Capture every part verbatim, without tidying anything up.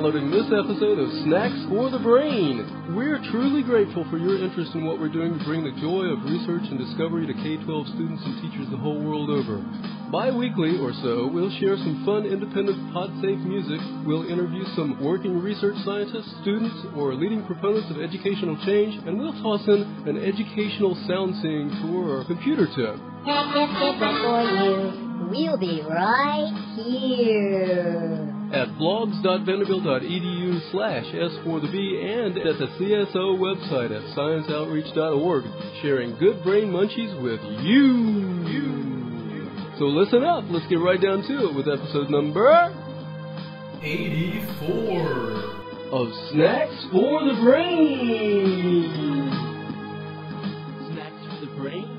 downloading this episode of Snacks for the Brain. We're truly grateful for your interest in what we're doing to bring the joy of research and discovery to K twelve students and teachers the whole world over. Bi-weekly or so, we'll share some fun, independent, pod-safe music. We'll interview some working research scientists, students, or leading proponents of educational change, and we'll toss in an educational sound-seeing tour or computer tip. For you. We'll be right here. At blogs.vanderbilt.edu slash S4TheB and at the C S O website at science outreach dot org, sharing good brain munchies with you. you. So listen up. Let's get right down to it with episode number eighty-four of Snacks for the Brain. Snacks for the Brain.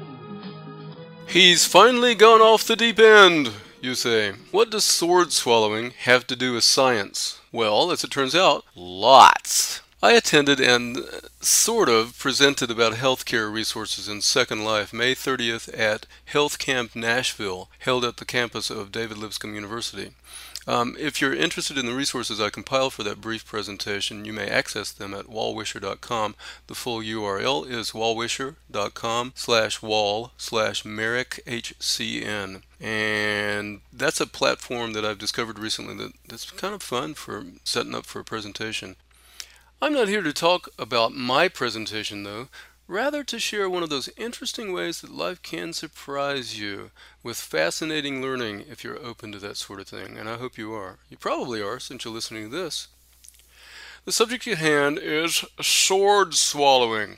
He's finally gone off the deep end, you say. What does sword swallowing have to do with science? Well, as it turns out, lots. I attended and sort of presented about healthcare resources in Second Life May thirtieth at Health Camp Nashville, held at the campus of David Lipscomb University. Um, if you're interested in the resources I compiled for that brief presentation, you may access them at wallwisher dot com. The full U R L is wallwisher dot com slash wall slash Merrick H C N. And that's a platform that I've discovered recently that, that's kind of fun for setting up for a presentation. I'm not here to talk about my presentation, though. Rather to share one of those interesting ways that life can surprise you with fascinating learning if you're open to that sort of thing, and I hope you are. You probably are, since you're listening to this. The subject at hand is sword swallowing.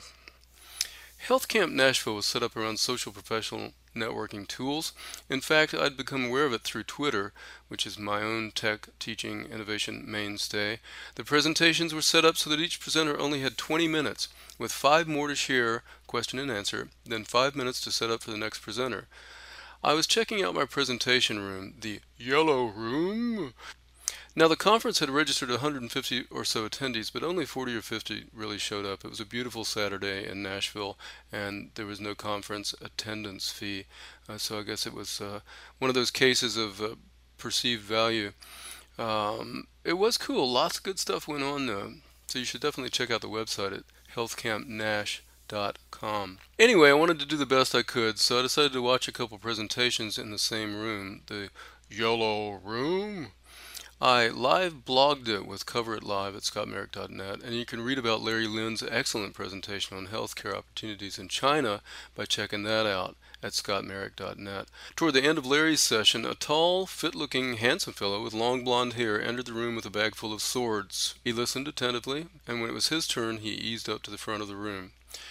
Health Camp Nashville was set up around social professional networking tools. In fact, I'd become aware of it through Twitter, which is my own tech teaching innovation mainstay. The presentations were set up so that each presenter only had twenty minutes, with five more to share, question and answer, then five minutes to set up for the next presenter. I was checking out my presentation room, the Yellow Room. Now, the conference had registered one hundred fifty or so attendees, but only forty or fifty really showed up. It was a beautiful Saturday in Nashville, and there was no conference attendance fee. Uh, so I guess it was uh, one of those cases of uh, perceived value. Um, it was cool. Lots of good stuff went on, though. So you should definitely check out the website at health camp nash dot com. Anyway, I wanted to do the best I could, so I decided to watch a couple presentations in the same room, the Yellow Room. I live blogged it with Cover It Live at scott merrick dot net, and you can read about Larry Lin's excellent presentation on healthcare opportunities in China by checking that out at scott merrick dot net. Toward the end of Larry's session, a tall, fit-looking, handsome fellow with long blonde hair entered the room with a bag full of swords. He listened attentively, and when it was his turn, he eased up to the front of the room.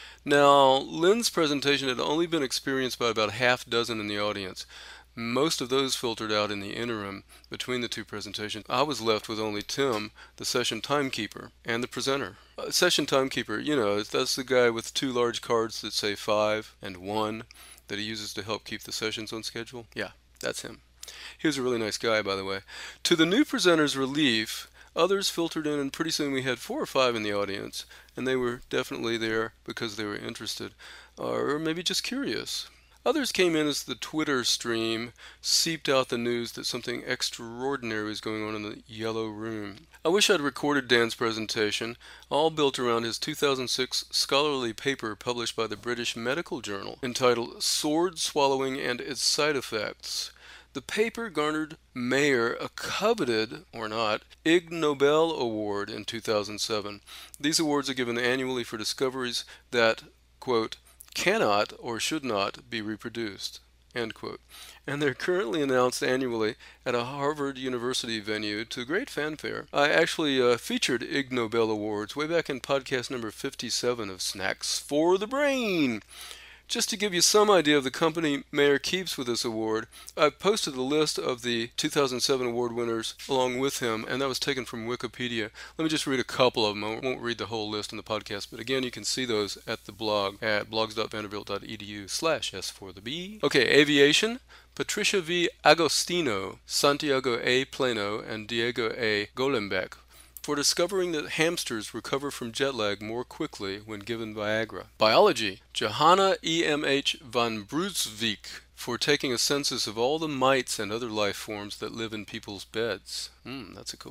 Now, Lin's presentation had only been experienced by about half dozen in the audience. Most of those filtered out in the interim between the two presentations. I was left with only Tim, the session timekeeper, and the presenter. Uh, session timekeeper, you know, that's the guy with two large cards that say five and one that he uses to help keep the sessions on schedule. Yeah, that's him. He was a really nice guy, by the way. To the new presenter's relief, others filtered in, and pretty soon we had four or five in the audience, and they were definitely there because they were interested, or maybe just curious. Others came in as the Twitter stream seeped out the news that something extraordinary was going on in the Yellow Room. I wish I'd recorded Dan's presentation, all built around his two thousand six scholarly paper published by the British Medical Journal, entitled Sword Swallowing and Its Side Effects. The paper garnered Mayer a coveted, or not, Ig Nobel Award in two thousand seven. These awards are given annually for discoveries that, quote, cannot or should not be reproduced, end quote. And they're currently announced annually at a Harvard University venue to great fanfare. I actually uh, featured Ig Nobel Awards way back in podcast number fifty-seven of Snacks for the Brain. Just to give you some idea of the company Mayer keeps with this award, I've posted a list of the two thousand seven award winners along with him, and that was taken from Wikipedia. Let me just read a couple of them. I won't read the whole list in the podcast, but again, you can see those at the blog at blogs.vanderbilt.edu slash S4TheB. Okay, aviation. Patricia V. Agostino, Santiago A. Plano, and Diego A. Golembeck, for discovering that hamsters recover from jet lag more quickly when given Viagra. Biology. Johanna E M H van Brunswijk, for taking a census of all the mites and other life forms that live in people's beds. Hmm, that's a cool one.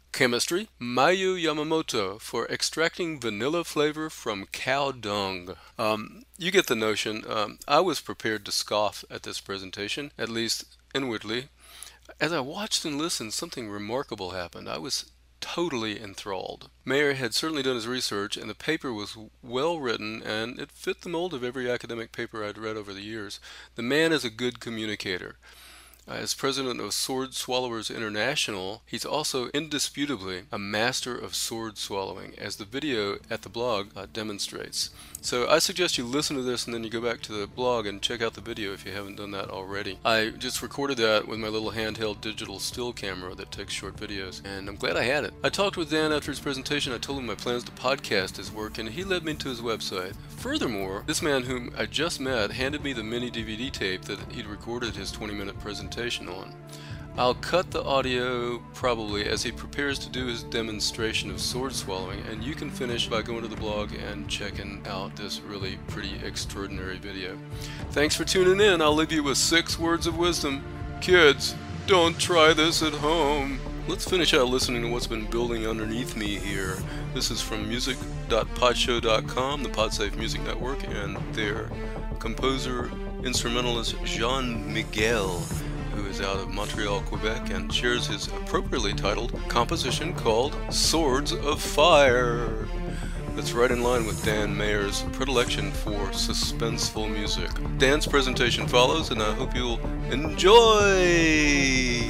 Chemistry, Mayu Yamamoto for extracting vanilla flavor from cow dung. Um, you get the notion. Um, I was prepared to scoff at this presentation, at least inwardly. As I watched and listened, something remarkable happened. I was totally enthralled. Mayer had certainly done his research, and the paper was well written, and it fit the mold of every academic paper I'd read over the years. The man is a good communicator. Uh, as president of Sword Swallowers International, he's also indisputably a master of sword swallowing, as the video at the blog uh, demonstrates. So I suggest you listen to this and then you go back to the blog and check out the video if you haven't done that already. I just recorded that with my little handheld digital still camera that takes short videos, and I'm glad I had it. I talked with Dan after his presentation. I told him my plans to podcast his work, and he led me to his website. Furthermore, this man whom I just met handed me the mini D V D tape that he'd recorded his twenty minute presentation on. I'll cut the audio probably as he prepares to do his demonstration of sword swallowing, and you can finish by going to the blog and checking out this really pretty extraordinary video. Thanks for tuning in. I'll leave you with six words of wisdom. Kids, don't try this at home. Let's finish out listening to what's been building underneath me here. This is from music dot podshow dot com, the Podsafe Music Network, and their composer, instrumentalist Jean Miguel, who is out of Montreal, Quebec, and shares his appropriately titled composition called Swords of Fire. That's right in line with Dan Mayer's predilection for suspenseful music. Dan's presentation follows, and I hope you'll enjoy!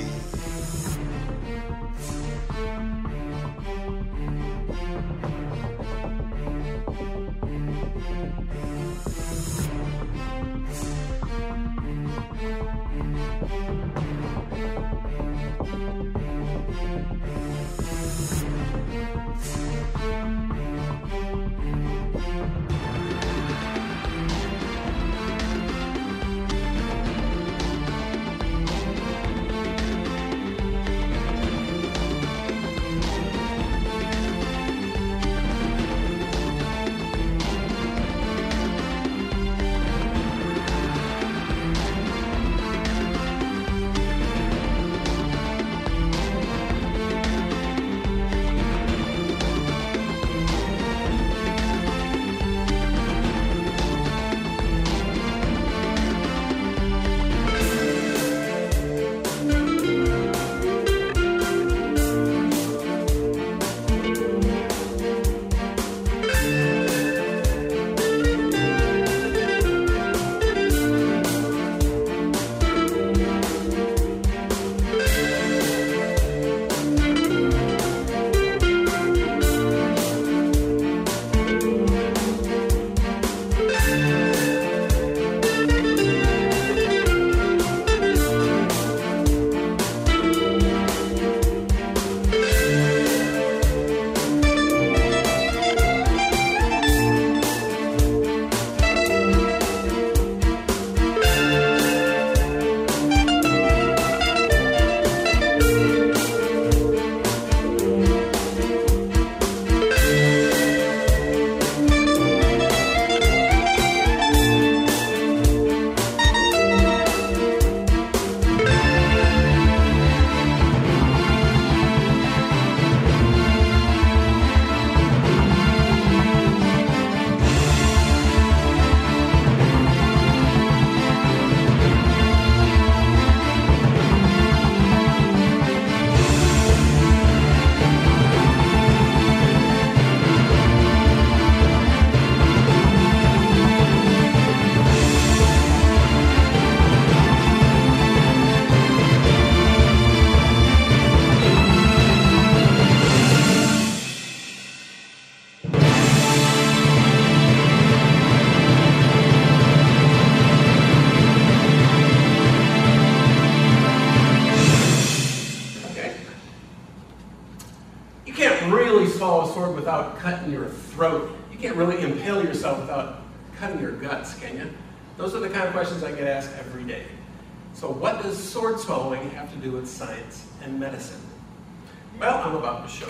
Sword without cutting your throat. You can't really impale yourself without cutting your guts, can you? Those are the kind of questions I get asked every day. So what does sword swallowing have to do with science and medicine? Well, I'm about to show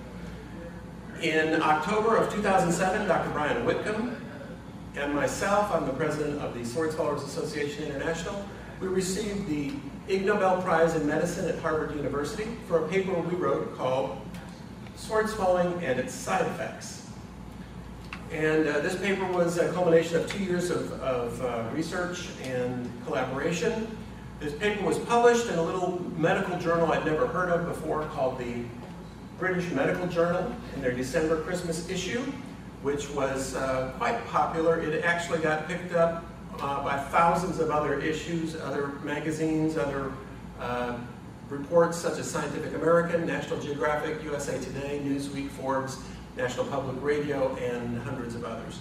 you. In October of two thousand seven, Doctor Brian Whitcomb and myself, I'm the president of the Sword Swallowers Association International, we received the Ig Nobel Prize in Medicine at Harvard University for a paper we wrote called sword swelling and its side effects. And uh, this paper was a culmination of two years of, of uh, research and collaboration. This paper was published in a little medical journal I'd never heard of before called the British Medical Journal in their December Christmas issue, which was uh, quite popular. It actually got picked up uh, by thousands of other issues, other magazines, other uh, reports such as Scientific American, National Geographic, U S A Today, Newsweek, Forbes, National Public Radio, and hundreds of others.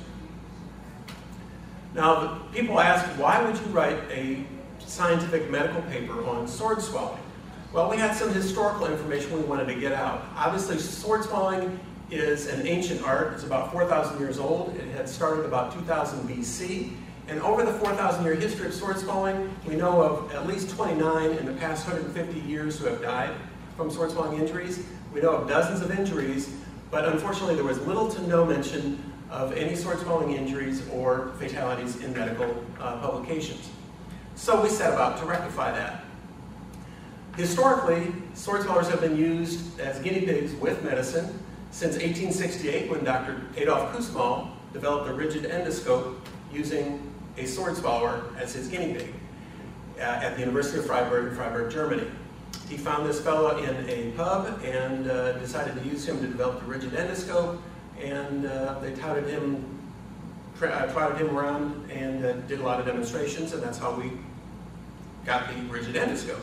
Now, people ask, why would you write a scientific medical paper on sword swelling? Well, we had some historical information we wanted to get out. Obviously, sword swelling is an ancient art. It's about four thousand years old. It had started about two thousand B C. And over the four thousand year history of sword swelling, we know of at least twenty-nine in the past one hundred fifty years who have died from sword swelling injuries. We know of dozens of injuries, but unfortunately there was little to no mention of any sword swelling injuries or fatalities in medical uh, publications. So we set about to rectify that. Historically, sword swellers have been used as guinea pigs with medicine since eighteen sixty-eight, when Doctor Adolf Kussmaul developed a rigid endoscope using a sword swallower as his guinea pig uh, at the University of Freiburg in Freiburg, Germany. He found this fellow in a pub and uh, decided to use him to develop the rigid endoscope, and uh, they touted him, uh, trotted him around and uh, did a lot of demonstrations, and that's how we got the rigid endoscope.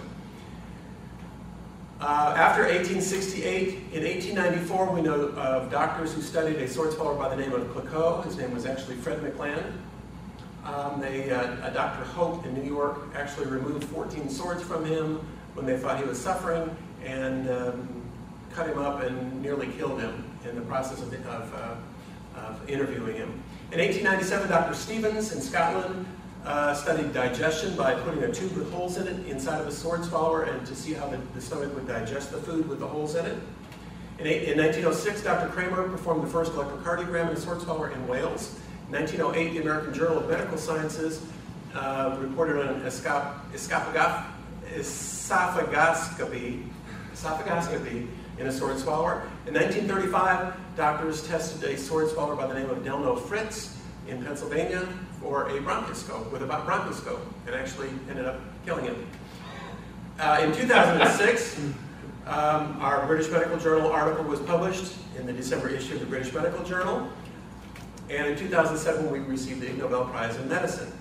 Uh, after eighteen sixty-eight, in eighteen ninety-four, we know of doctors who studied a sword swallower by the name of Clicquot. His name was actually Fred McLand. Um, they, uh, Doctor Hope in New York actually removed fourteen swords from him when they thought he was suffering, and um, cut him up and nearly killed him in the process of, the, of, uh, of interviewing him. In eighteen ninety-seven, Doctor Stevens in Scotland Uh, studied digestion by putting a tube with holes in it inside of a sword swallower, and to see how the, the stomach would digest the food with the holes in it. In, eight, in nineteen oh six, Doctor Kramer performed the first electrocardiogram in a sword swallower in Wales. In nineteen oh eight, the American Journal of Medical Sciences uh, reported on escap, esophagus, esophagoscopy, esophagoscopy in a sword swallower. In nineteen thirty-five, doctors tested a sword swallower by the name of Delno Fritz in Pennsylvania for a bronchoscope, with a bronchoscope, and actually ended up killing him. Uh, in two thousand six, um, our British Medical Journal article was published in the December issue of the British Medical Journal, and in two thousand seven we received the Ig Nobel Prize in Medicine.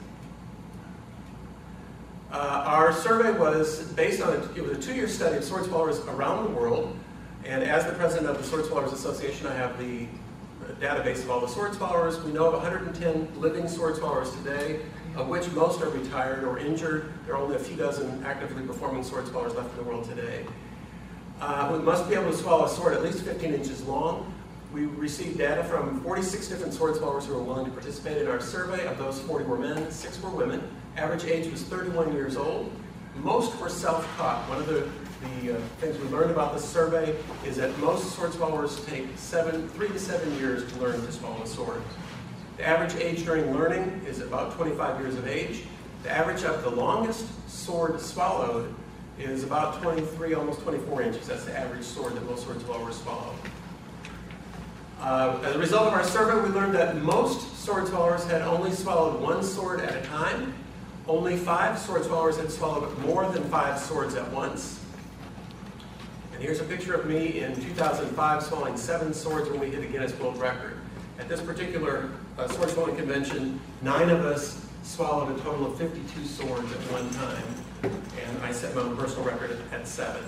Uh, our survey was based on, a, it was a two-year study of sword swallowers around the world, and as the president of the Sword Swallowers Association, I have the database of all the sword swallowers. We know of one hundred ten living sword swallowers today, of which most are retired or injured. There are only a few dozen actively performing sword swallowers left in the world today. Uh, we must be able to swallow a sword at least fifteen inches long. We received data from forty-six different sword swallowers who were willing to participate in our survey. Of those, forty were men, six were women. Average age was thirty-one years old. Most were self-taught. One of the The uh, things we learned about this survey is that most sword swallowers take seven, three to seven years to learn to swallow a sword. The average age during learning is about twenty-five years of age. The average of the longest sword swallowed is about twenty-three, almost twenty-four inches. That's the average sword that most sword swallowers swallow. Uh, as a result of our survey, we learned that most sword swallowers had only swallowed one sword at a time. Only five sword swallowers had swallowed more than five swords at once. Here's a picture of me in two thousand five swallowing seven swords when we hit a Guinness World Record. At this particular uh, sword swallowing convention, nine of us swallowed a total of fifty-two swords at one time, and I set my own personal record at, at seven.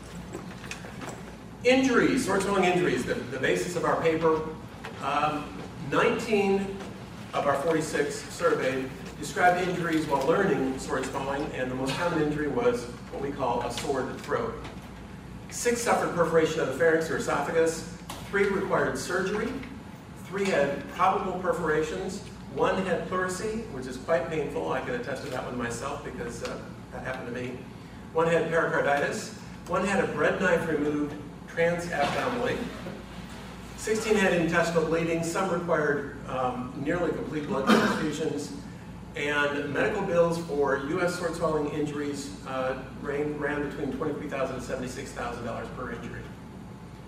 Injuries, sword swallowing injuries, the, the basis of our paper. Um, nineteen of our forty-six surveyed described injuries while learning sword swallowing, and the most common injury was what we call a sword throat. Six suffered perforation of the pharynx or esophagus. Three required surgery. Three had probable perforations. One had pleurisy, which is quite painful. I can attest to that one myself because uh, that happened to me. One had pericarditis. One had a bread knife removed transabdominally. sixteen had intestinal bleeding. Some required um, nearly complete blood transfusions. And medical bills for U S sword swallowing injuries uh, ran, ran between twenty-three thousand dollars and seventy-six thousand dollars per injury. The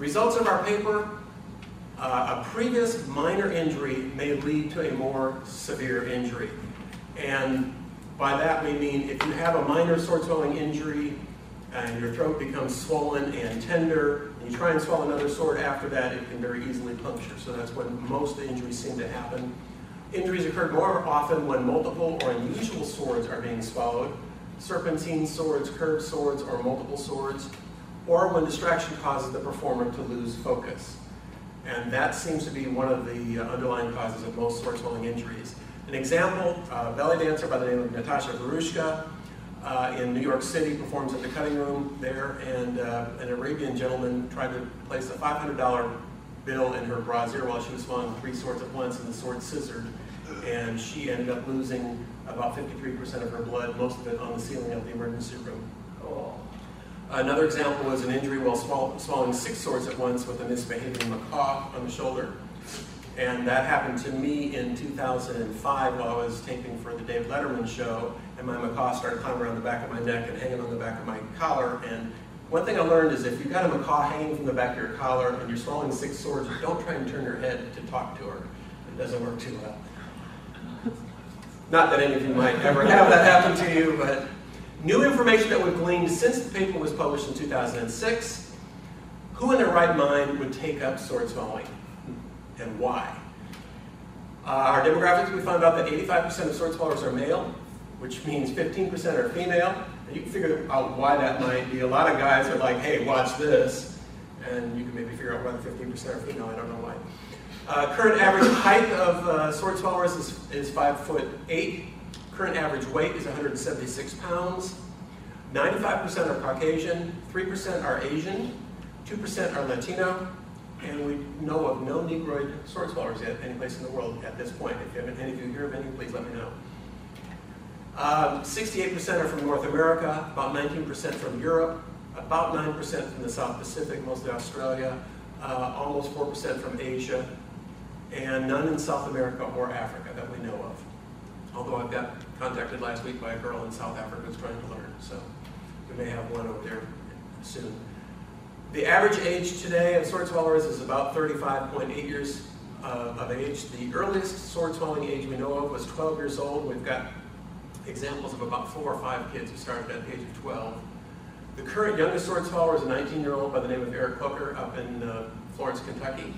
Results of our paper, uh, a previous minor injury may lead to a more severe injury. And by that we mean if you have a minor sword swelling injury and your throat becomes swollen and tender, and you try and swallow another sword after that, it can very easily puncture. So that's when most injuries seem to happen. Injuries occur more often when multiple or unusual swords are being swallowed, serpentine swords, curved swords, or multiple swords, or when distraction causes the performer to lose focus. And that seems to be one of the uh, underlying causes of most sword swelling injuries. An example, a belly dancer by the name of Natasha Verushka uh, in New York City performs at the cutting room there, and uh, an Arabian gentleman tried to place a five hundred dollar bill in her brassiere while she was swallowing three swords at once, and the sword scissored, and she ended up losing about fifty-three percent of her blood, most of it on the ceiling of the emergency room. Oh. Another example was an injury while swall swallowing six swords at once with a misbehaving macaw on the shoulder. And that happened to me in two thousand five while I was taping for the Dave Letterman show, and my macaw started climbing around the back of my neck and hanging on the back of my collar. And one thing I learned is if you've got a macaw hanging from the back of your collar and you're swallowing six swords, don't try and turn your head to talk to her. It doesn't work too well. Not that any of you might ever have that happen to you, but new information that we've gleaned since the paper was published in two thousand six. Who in their right mind would take up sword swallowing, and why? Uh, our demographics, we found out that eighty-five percent of sword swallowers are male, which means fifteen percent are female. And you can figure out why that might be. A lot of guys are like, hey, watch this. And you can maybe figure out why the fifteen percent are female. I don't know why. Uh, current average height of uh, sword swallowers is, is five foot eight. Current average weight is one hundred seventy-six pounds. ninety-five percent are Caucasian, three percent are Asian, two percent are Latino, and we know of no Negroid sword swallowers yet any place in the world at this point. If you have any of you hear of any, please let me know. Um, sixty-eight percent are from North America, about nineteen percent from Europe, about nine percent from the South Pacific, mostly Australia, uh, almost four percent from Asia, and none in South America or Africa that we know of. Although I've got contacted last week by a girl in South Africa who's trying to learn, so we may have one over there soon. The average age today of sword swallowers is about thirty-five point eight years uh, of age. The earliest sword swallowing age we know of was twelve years old. We've got examples of about four or five kids who started at the age of twelve. The current youngest sword swallower is a nineteen year old by the name of Eric Hooker up in uh, Florence, Kentucky.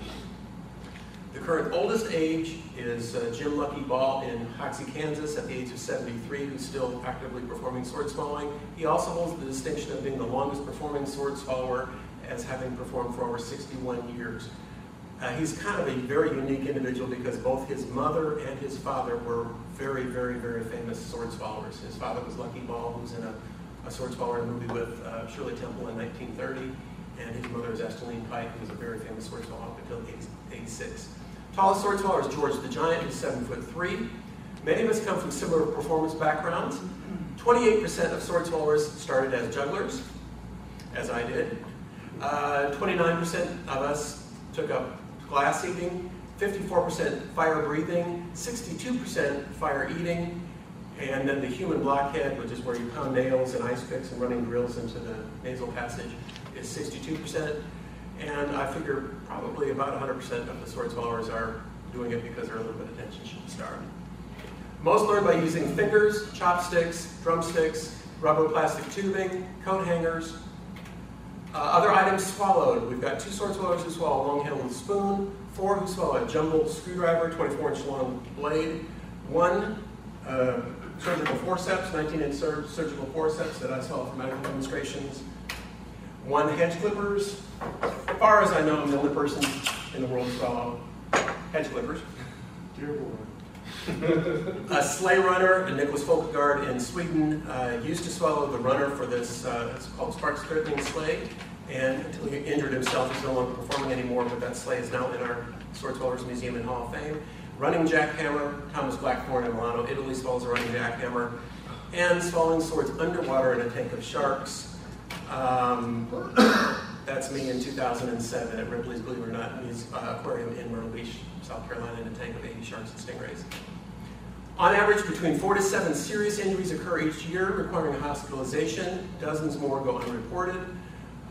The current oldest age is uh, Jim Lucky Ball in Hoxie, Kansas at the age of seventy-three, who's still actively performing sword swallowing. He also holds the distinction of being the longest performing sword swallower, as having performed for over sixty-one years. Uh, he's kind of a very unique individual because both his mother and his father were very, very, very famous sword swallowers. His father was Lucky Ball, who was in a, a sword swallower movie with uh, Shirley Temple in nineteen thirty, and his mother is Esteline Pike, who was a very famous sword swallower up until eighty-six. Tallest sword swallower is George the Giant, who's seven foot three. Many of us come from similar performance backgrounds. twenty-eight percent of sword swallowers started as jugglers, as I did. twenty-nine percent uh, of us took up glass eating, fifty-four percent fire breathing, sixty-two percent fire eating, and then the human blockhead, which is where you pound nails and ice picks and running drills into the nasal passage, is sixty-two percent. And I figure probably about one hundred percent of the sword swallowers are doing it because they're a little bit attention starved. Most learn by using fingers, chopsticks, drumsticks, rubber plastic tubing, coat hangers. Uh, other items swallowed. We've got two sword swallowers who swallow a long-handled spoon, four who swallow a jumbo screwdriver, twenty-four inch long blade, one uh, surgical forceps, nineteen inch sur surgical forceps that I swallow for medical demonstrations, one hedge clippers. As far as I know, I'm the only person in the world to swallow hedge clippers. Dear boy. A sleigh runner, Nicholas Folkegaard in Sweden, uh, used to swallow the runner for this, uh, it's called Sparks-Threatening sleigh, and until he injured himself, he's no longer performing anymore, but that sleigh is now in our Sword Swallowers Museum and Hall of Fame. Running jackhammer, Thomas Blackthorne in Milano, Italy swallows a running jackhammer, and swallowing swords underwater in a tank of sharks. Um, that's me in two thousand seven at Ripley's, believe it or not, his uh, aquarium in Myrtle Beach, South Carolina, in a tank of eighty sharks and stingrays. On average, between four to seven serious injuries occur each year, requiring hospitalization. Dozens more go unreported.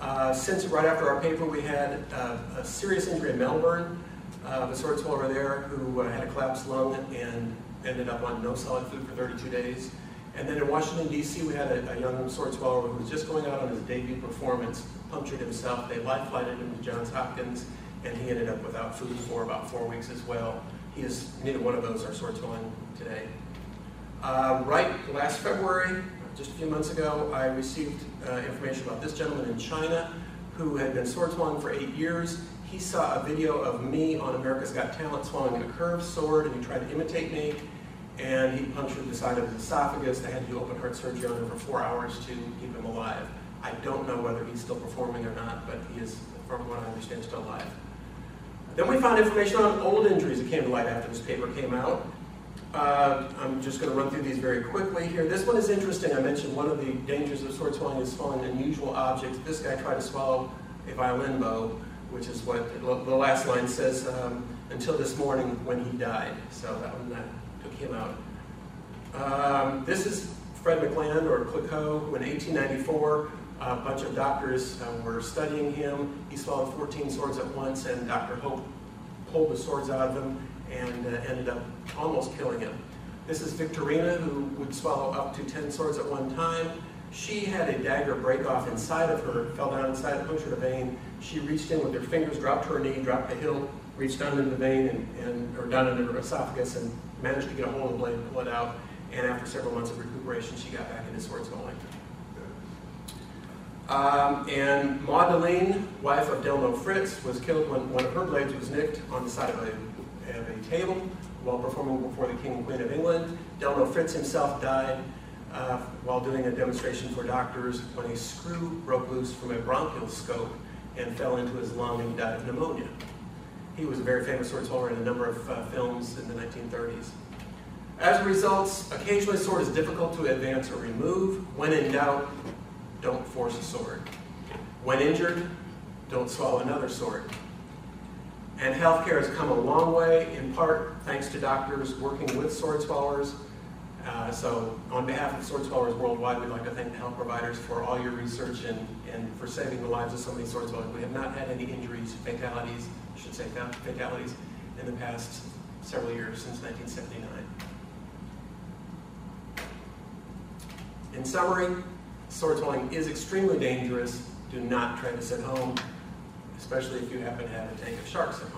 Uh, since right after our paper, we had uh, a serious injury in Melbourne, uh, a sword swallower there who uh, had a collapsed lung and ended up on no solid food for thirty-two days. And then in Washington, D C, we had a, a young sword swallower who was just going out on his debut performance, punctured himself. They life flighted him to Johns Hopkins, and he ended up without food for about four weeks as well. He is, neither one of those are sword swallowing today. Uh, right last February, just a few months ago, I received uh, information about this gentleman in China who had been sword swallowing for eight years. He saw a video of me on America's Got Talent swallowing a curved sword, and he tried to imitate me, and he punctured the side of his esophagus. They had to do open heart surgery on him for four hours to keep him alive. I don't know whether he's still performing or not, but he is, from what I understand, still alive. Then we found information on old injuries that came to light after this paper came out. Uh, I'm just going to run through these very quickly here. This one is interesting. I mentioned one of the dangers of sword swallowing is swallowing unusual objects. This guy tried to swallow a violin bow, which is what the last line says, um, until this morning when he died. So that one that took him out. Um, this is Fred McLand, or Clicquot, who in eighteen ninety-four, a bunch of doctors uh, were studying him. He swallowed fourteen swords at once, and Doctor Hope pulled the swords out of him and uh, ended up almost killing him. This is Victorina, who would swallow up to ten swords at one time. She had a dagger break off inside of her, fell down inside, punctured a vein. She reached in with her fingers, dropped her knee, dropped the hilt, reached down into the vein, and, and or down into her esophagus, and managed to get a hold of the blade and pull it out. And after several months of recuperation, she got back into sword swallowing. Um, and Maudeline, wife of Delno Fritz, was killed when one of her blades was nicked on the side of a, of a table while performing before the King and Queen of England. Delno Fritz himself died uh, while doing a demonstration for doctors when a screw broke loose from a bronchial scope and fell into his lung, and he died of pneumonia. He was a very famous sword swallower in a number of uh, films in the nineteen thirties. As a result, occasionally a sword is difficult to advance or remove. When in doubt, don't force a sword. When injured, don't swallow another sword. And healthcare has come a long way, in part thanks to doctors working with sword swallowers. Uh, so on behalf of sword swallowers worldwide, we'd like to thank the health providers for all your research and, and for saving the lives of so many sword swallowers. We have not had any injuries, fatalities, I should say fatalities, in the past several years, since nineteen seventy-nine. In summary, sword swallowing is extremely dangerous. Do not try this at home, especially if you happen to have a tank of sharks at home.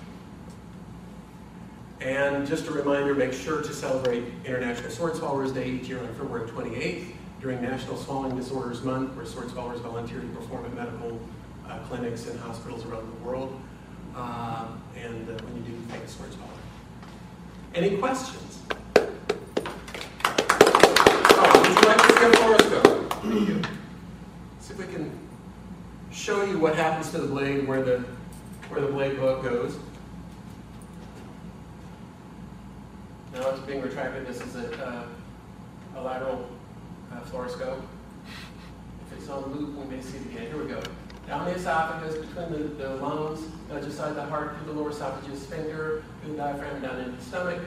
And just a reminder, make sure to celebrate International Sword Swallowers Day each year on February twenty-eighth during National Swallowing Disorders Month, where sword swallowers volunteer to perform at medical uh, clinics and hospitals around the world. Uh, and uh, when you do, take a sword swallow. Any questions? Oh, would you like to see a fluoroscope? Thank you. See if we can show you what happens to the blade, where the where the blade goes. Now it's being retracted. This is a, uh, a lateral uh, fluoroscope. If it's on loop, we may see it again. Here we go. Down the esophagus, between the, the lungs, uh, just side the heart, through the lower esophagus sphincter, through the diaphragm, down into the stomach.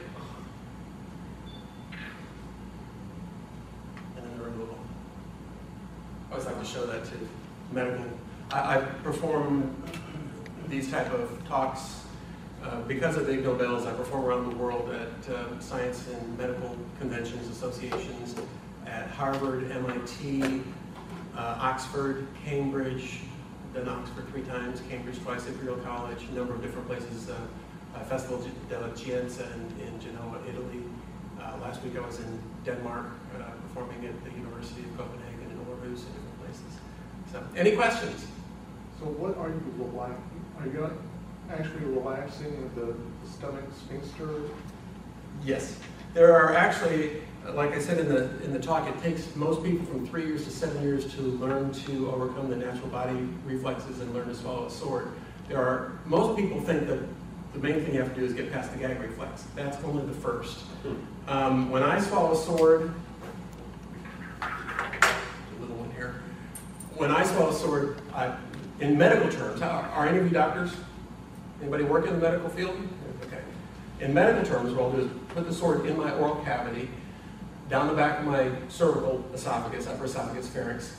And then the removal. I always like to show that to medical. I, I perform these type of talks uh, because of the Ig Nobels. I perform around the world at uh, science and medical conventions, associations, at Harvard, M I T, uh, Oxford, Cambridge. I've done Oxford three times, Cambridge twice, Imperial College, a number of different places. Uh, uh, Festival della Scienza in, in Genoa, Italy. Uh, last week I was in Denmark, uh, performing at the University of Copenhagen and Aarhus and different places. So, any questions? So what are you relaxing? Are you actually relaxing the stomach sphincter? Yes. There are actually, like I said in the in the talk, it takes most people from three years to seven years to learn to overcome the natural body reflexes and learn to swallow a sword. There are, most people think that the main thing you have to do is get past the gag reflex. That's only the first. Um, when I swallow a sword, a little one here. When I swallow a sword, I, in medical terms, how, are any of you doctors? Anybody work in the medical field? Okay. In medical terms, what I'll do is put the sword in my oral cavity, down the back of my cervical esophagus, upper esophagus, pharynx,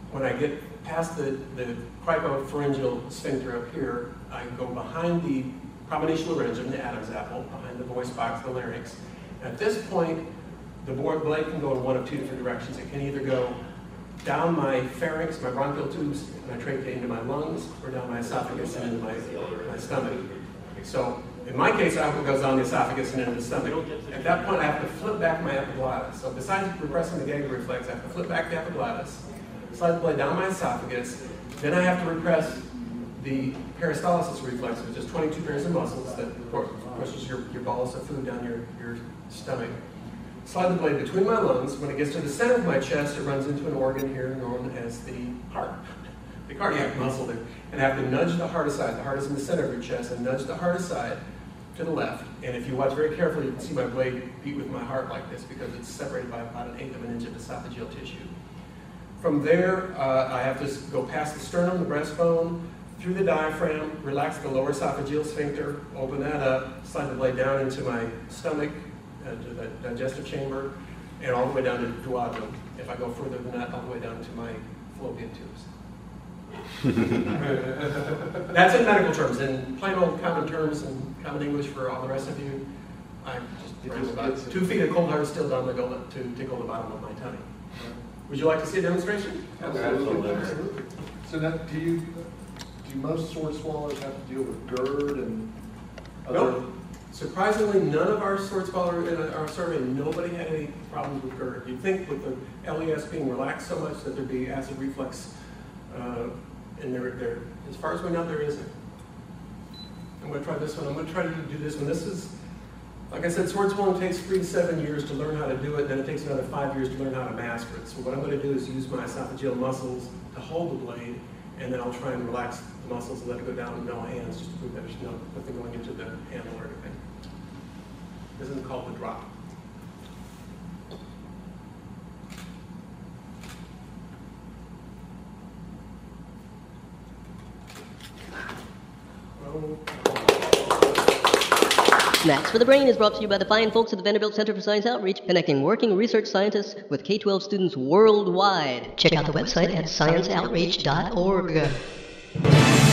when I get past the, the cricopharyngeal sphincter up here, I go behind the combination laryngum, the Adam's apple, behind the voice box, the larynx. At this point, the blade can go in one of two different directions. It can either go down my pharynx, my bronchial tubes, my trachea into my lungs, or down my esophagus and into my, my stomach. So in my case, I hope it goes down the esophagus and into the stomach. At that point, I have to flip back my epiglottis. So besides repressing the gag reflex, I have to flip back the epiglottis, slide the blade down my esophagus. Then I have to repress the peristalsis reflex, which is twenty-two pairs of muscles that pushes your, your bolus of food down your, your stomach. Slide the blade between my lungs. When it gets to the center of my chest, it runs into an organ here known as the heart, the cardiac muscle there. And I have to nudge the heart aside. The heart is in the center of your chest, and nudge the heart aside to the left. And if you watch very carefully, you can see my blade beat with my heart like this because it's separated by about an eighth of an inch of esophageal tissue. From there, uh, I have to go past the sternum, the breastbone, through the diaphragm, relax the lower esophageal sphincter, open that up, slide the blade down into my stomach, uh, to the digestive chamber, and all the way down to the duodenum. If I go further than that, all the way down to my fallopian tubes. That's in medical terms. In plain old common terms and common English for all the rest of you, I'm just running about two feet of cold hard steel down the gullet to tickle the bottom of my tummy. Would you like to see a demonstration? Absolutely. Absolutely. So now, do you, do most sword swallows have to deal with GERD and other? Nope. Surprisingly, none of our sword swallowers in our survey, nobody had any problems with GERD. You'd think with the L E S being relaxed so much that there'd be acid reflux, uh, and there, there, as far as we know, there isn't. I'm going to try this one. I'm going to try to do this one. This is, like I said, sword swallowing takes three to seven years to learn how to do it. Then it takes another five years to learn how to master it. So what I'm going to do is use my esophageal muscles to hold the blade, and then I'll try and relax the muscles and let it go down with no hands, just to prove that there's no, nothing going into the handle or anything. This is called the drop. Snacks for the Brain is brought to you by the fine folks at the Vanderbilt Center for Science Outreach, connecting working research scientists with K twelve students worldwide. Check out the website at science outreach dot org.